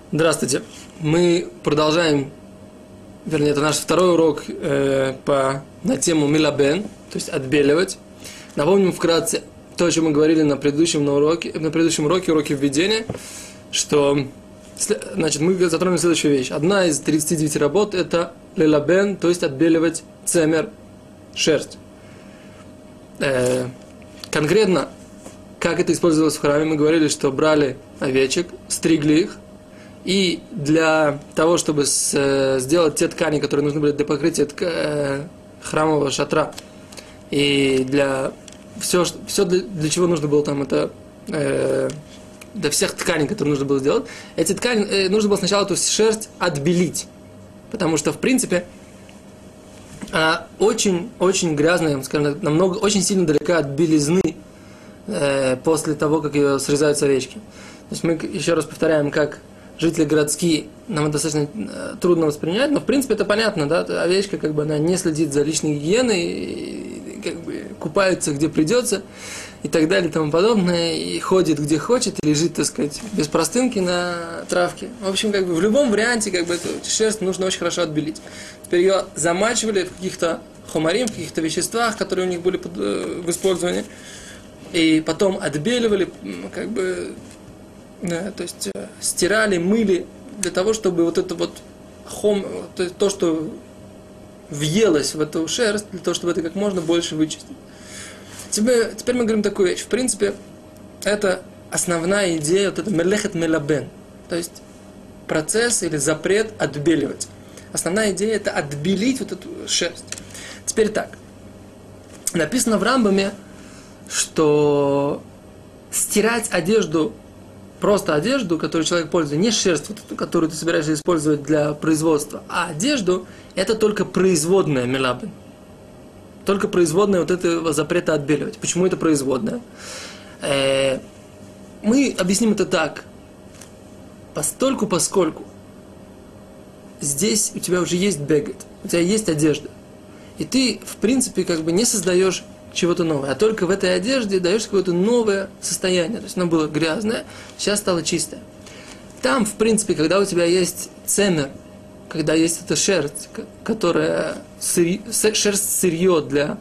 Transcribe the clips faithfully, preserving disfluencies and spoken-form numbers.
Здравствуйте. Мы продолжаем, вернее, это наш второй урок э, по, на тему милабен, то есть отбеливать. Напомним вкратце то, о чем мы говорили на предыдущем, на уроке, на предыдущем уроке, уроке введения, что, значит, мы затронули следующую вещь. Одна из тридцати девяти работ – это лилабен, то есть отбеливать цемер, шерсть. Э, конкретно, как это использовалось в храме, мы говорили, что брали овечек, стригли их, и для того, чтобы с, сделать те ткани, которые нужны были для покрытия тка, э, храмового шатра, и для все, все для, для чего нужно было там это, э, для всех тканей, которые нужно было сделать, эти ткани э, нужно было сначала эту шерсть отбелить, потому что в принципе она очень-очень грязная, скажем, намного, очень сильно далека от белизны э, после того, как ее срезают с овечки. То есть мы еще раз повторяем, как жители городские, нам это достаточно трудно воспринять, но в принципе это понятно, да, овечка как бы она не следит за личной гигиеной, и, как бы купается где придется и так далее и тому подобное, и ходит где хочет, и лежит, так сказать, без простынки на травке. В общем, как бы в любом варианте как бы эту шерсть нужно очень хорошо отбелить. Теперь ее замачивали в каких-то хумарим, в каких-то веществах, которые у них были под, в использовании, и потом отбеливали, как бы. Да, то есть э, стирали, мыли для того, чтобы вот это вот хом, то, то, что въелось в эту шерсть, для того, чтобы это как можно больше вычистить. Теперь, теперь мы говорим такую вещь. В принципе, это основная идея, вот это мелехет мелабен, то есть процесс или запрет отбеливать. Основная идея это отбелить вот эту шерсть. Теперь так. Написано в Рамбаме, что стирать одежду, просто одежду, которую человек пользуется, не шерсть, вот эту, которую ты собираешься использовать для производства, а одежду, это только производная милабен. Только производная вот этого запрета отбеливать. Почему это производная? Э, мы объясним это так. Постольку, поскольку здесь у тебя уже есть бегет, у тебя есть одежда, и ты, в принципе, как бы не создаешь чего-то новое, а только в этой одежде даешь какое-то новое состояние. То есть оно было грязное, сейчас стало чистое. Там, в принципе, когда у тебя есть цемер, когда есть эта шерсть, которая сырье, шерсть сырье для,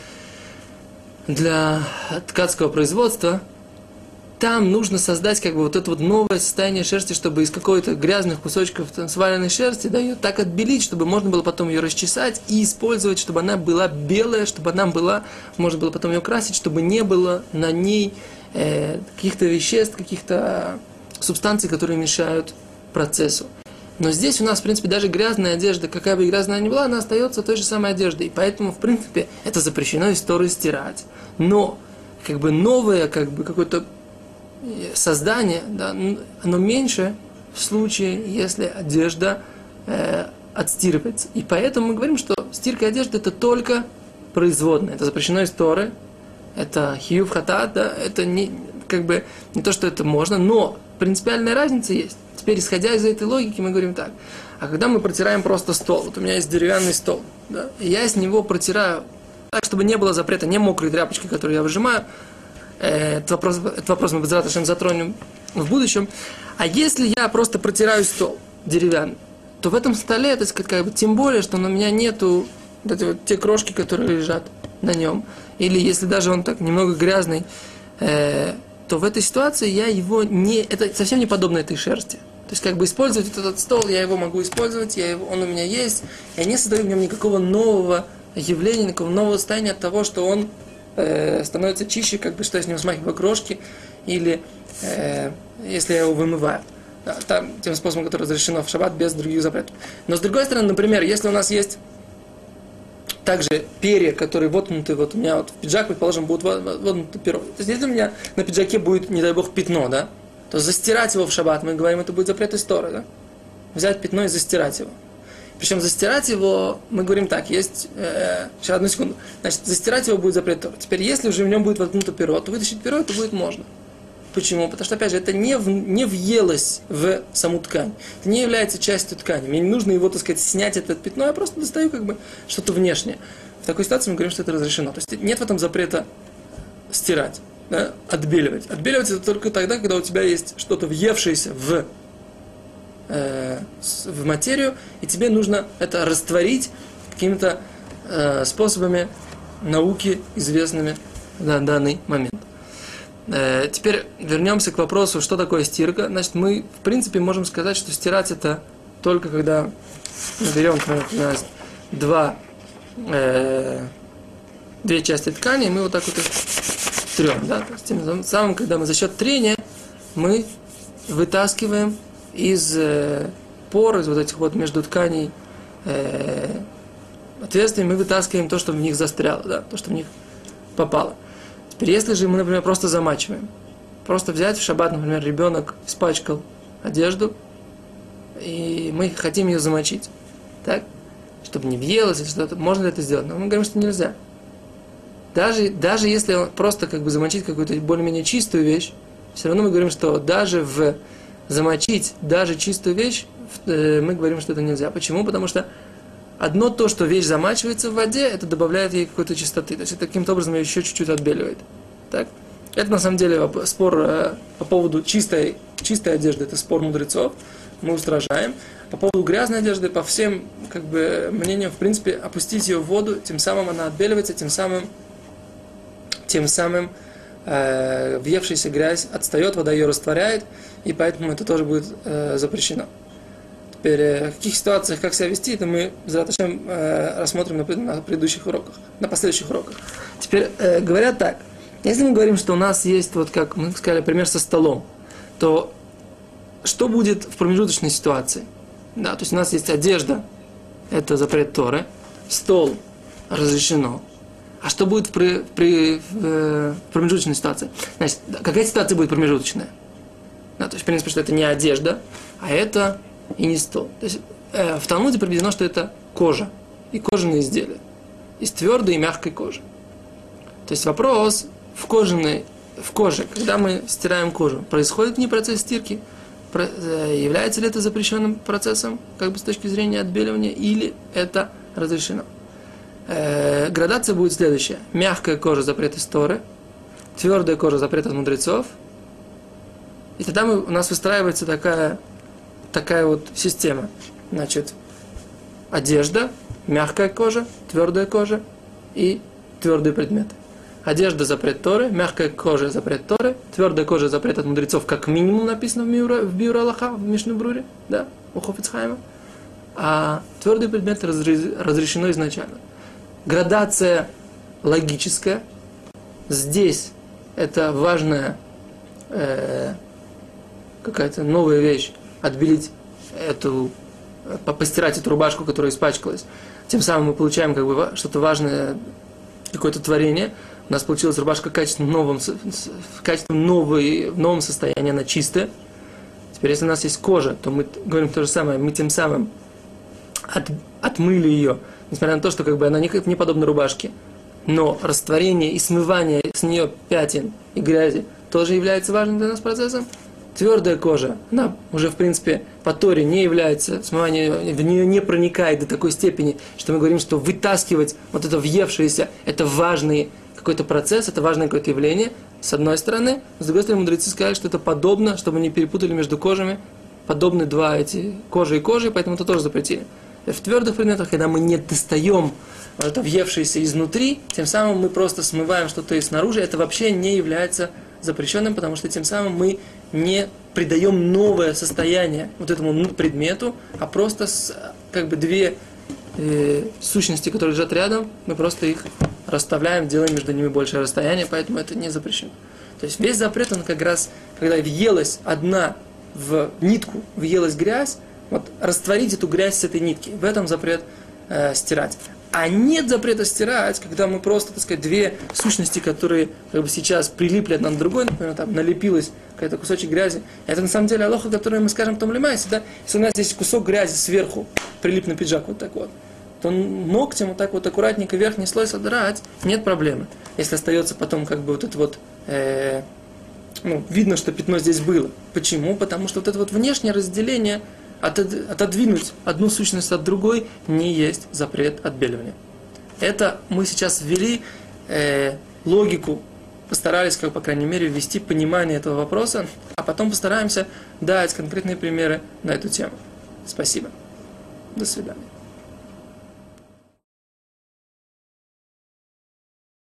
для ткацкого производства, там нужно создать как бы вот это вот новое состояние шерсти, чтобы из какой-то грязных кусочков там, сваленной шерсти, да, ее так отбелить, чтобы можно было потом ее расчесать и использовать, чтобы она была белая, чтобы она была, можно было потом ее красить, чтобы не было на ней э, каких-то веществ, каких-то субстанций, которые мешают процессу. Но здесь у нас, в принципе, даже грязная одежда, какая бы грязная она ни была, она остается той же самой одеждой. И поэтому, в принципе, это запрещено из Торы стирать. Но, как бы, новое, как бы, какое-то создание, да, оно меньше в случае, если одежда э, отстирывается. И поэтому мы говорим, что стирка одежды это только производная. Это запрещено из Торы. Это хиюв хатат, да, это не, как бы, не то, что это можно, но принципиальная разница есть. Теперь, исходя из этой логики, мы говорим так. А когда мы протираем просто стол, вот у меня есть деревянный стол, да, и я с него протираю так, чтобы не было запрета, не мокрой тряпочкой, которую я выжимаю. Этот вопрос, этот вопрос мы безрат Ашем затронем в будущем. А если я просто протираю стол деревянный, то в этом столе, так сказать, как бы, тем более, что у меня нету вот эти вот те крошки, которые лежат на нем, или если даже он так немного грязный, э, то в этой ситуации я его не... Это совсем не подобно этой шерсти. То есть, как бы использовать вот этот стол, я его могу использовать, я его, он у меня есть, я не создаю в нем никакого нового явления, никакого нового состояния от того, что он становится чище, как бы, что я с ним смахиваю крошки, или э, если я его вымываю. Да, там, тем способом, который разрешено в шаббат, без других запретов. Но с другой стороны, например, если у нас есть также перья, которые воткнуты, вот у меня вот в пиджак, предположим, будут воткнуты перо. То есть, если у меня на пиджаке будет, не дай бог, пятно, да, то застирать его в шаббат, мы говорим, это будет запрет из Торы, да? Взять пятно и застирать его. Причем застирать его, мы говорим так, есть, э, сейчас одну секунду, значит, застирать его будет запрет Торы. Теперь, если уже в нем будет воткнуто перо, то вытащить перо, это будет можно. Почему? Потому что, опять же, это не, в, не въелось в саму ткань. Это не является частью ткани. Мне не нужно его, так сказать, снять это пятно, я просто достаю как бы что-то внешнее. В такой ситуации мы говорим, что это разрешено. То есть нет в этом запрета стирать, да, отбеливать. Отбеливать это только тогда, когда у тебя есть что-то въевшееся в э, в материю, и тебе нужно это растворить какими-то э, способами науки, известными на данный момент. Э, теперь вернемся к вопросу, что такое стирка. Значит, мы, в принципе, можем сказать, что стирать это только когда мы берем, например, два, э, две части ткани, и мы вот так вот их трем. Да? То есть, тем самым, когда мы за счет трения мы вытаскиваем из э, пор, из вот этих вот между тканей э, отверстий, мы вытаскиваем то, что в них застряло, да? То, что в них попало. Теперь, если же мы, например, просто замачиваем, просто взять в шаббат, например, ребенок испачкал одежду, и мы хотим ее замочить, так? Чтобы не въелось или что-то, можно ли это сделать? Но мы говорим, что нельзя. Даже, даже если просто как бы замочить какую-то более-менее чистую вещь, все равно мы говорим, что даже в замочить даже чистую вещь, э, мы говорим, что это нельзя. Почему? Потому что одно то, что вещь замачивается в воде, это добавляет ей какой-то чистоты. То есть это каким-то образом ее еще чуть-чуть отбеливает. Так? Это на самом деле спор э, по поводу чистой, чистой одежды, это спор мудрецов, мы устражаем. По поводу грязной одежды, по всем как бы, мнениям, в принципе, опустить ее в воду, тем самым она отбеливается, тем самым, тем самым э, въевшаяся грязь отстает, вода ее растворяет, и поэтому это тоже будет э, запрещено. Теперь, э, в каких ситуациях, как себя вести, это мы зачем э, рассмотрим на, на предыдущих уроках, на последующих уроках. Теперь, э, говорят так, если мы говорим, что у нас есть, вот как мы сказали, пример со столом, то что будет в промежуточной ситуации? Да, то есть у нас есть одежда, это запрет Торы, стол разрешено. А что будет при, при, в, в промежуточной ситуации? Значит, какая ситуация будет промежуточная? Да, то есть, в принципе, что это не одежда, а это и не стол. То есть, э, в Талмуде приведено, что это кожа и кожаные изделия. Из твердой и мягкой кожи. То есть вопрос в кожаной, в коже, когда мы стираем кожу, происходит не процесс стирки, является ли это запрещенным процессом, как бы с точки зрения отбеливания, или это разрешено. Э, градация будет следующая. Мягкая кожа — запрет из Торы, твердая кожа — запрет от мудрецов. И тогда мы, у нас выстраивается такая, такая вот система. Значит, одежда, мягкая кожа, твердая кожа и твердые предметы. Одежда — запрет Торы, мягкая кожа — запрет Торы, твердая кожа — запрет от мудрецов, как минимум написано в, Миура, в Биур Алаха, в Мишне Бруре, да, у Хофец Хаима. А твердые предметы разрешено изначально. Градация логическая. Здесь это важная э, какая-то новая вещь, отбелить эту, постирать эту рубашку, которая испачкалась. Тем самым мы получаем как бы что-то важное, какое-то творение. У нас получилась рубашка качественно в новом, качественно новой, в новом состоянии, она чистая. Теперь, если у нас есть кожа, то мы говорим то же самое, мы тем самым от, отмыли ее, несмотря на то, что как бы она не, не подобна рубашке, но растворение и смывание с нее пятен и грязи тоже является важным для нас процессом. Твердая кожа, она уже в принципе по Торе не является, смывание в нее не проникает до такой степени, что мы говорим, что вытаскивать вот это въевшееся, это важный какой-то процесс, это важное какое-то явление, с одной стороны. С другой стороны, мудрецы сказали, что это подобно, чтобы не перепутали между кожами, подобны два эти, кожа и кожа, поэтому это тоже запретили. В твердых предметах, когда мы не достаем вот это въевшееся изнутри, тем самым мы просто смываем что-то и снаружи, это вообще не является запрещенным, потому что тем самым мы не придаем новое состояние вот этому предмету, а просто с, как бы две э, сущности, которые лежат рядом, мы просто их расставляем, делаем между ними большее расстояние, поэтому это не запрещено. То есть весь запрет, он как раз, когда въелась одна в нитку, въелась грязь, вот растворить эту грязь с этой нитки, в этом запрет э, стирать. А нет запрета стирать, когда мы просто, так сказать, две сущности, которые как бы сейчас прилипли одна на другой, например, там налепилась какой-то кусочек грязи. Это на самом деле алоха, которую мы скажем потом лимайсе, да? Если у нас есть кусок грязи сверху, прилип на пиджак вот так вот, то ногтем вот так вот аккуратненько верхний слой содрать, нет проблемы. Если остается потом как бы вот это вот, э, ну, видно, что пятно здесь было. Почему? Потому что вот это вот внешнее разделение, отодвинуть одну сущность от другой, не есть запрет отбеливания. Это мы сейчас ввели э, логику постарались, как, по крайней мере, ввести понимание этого вопроса, а потом постараемся дать конкретные примеры на эту тему. Спасибо. До свидания.